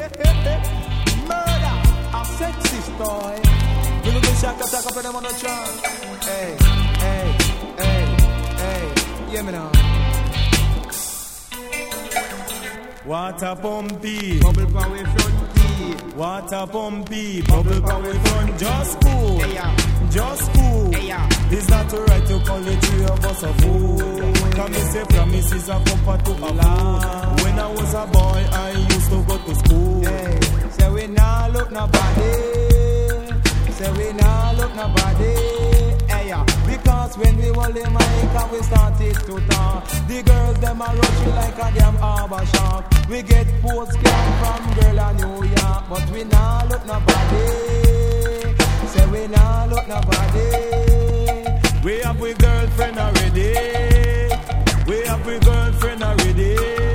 Murder, a sexist toy. You look at shot attack up them on the track. Hey, hey, hey, hey, yeah me now. Water pumpy, Bubble power front key. water pumpy, bubble power front. Just cool, Hey, yeah. just cool. Hey, yeah. It's not right to call the three of us a fool. Come me say promises are proper to Allah. When I was a boy, I used to go to school. Hey, say we nah look nobody. Say we nah look nobody. Hey, yeah. Because when we hold the mic and we started to talk, the girls them a rush you like a damn harbor shark. We get postcard from girl in New York, but we nah look nobody. Say we nah look nobody. We have we girlfriend already. We have we girlfriend already.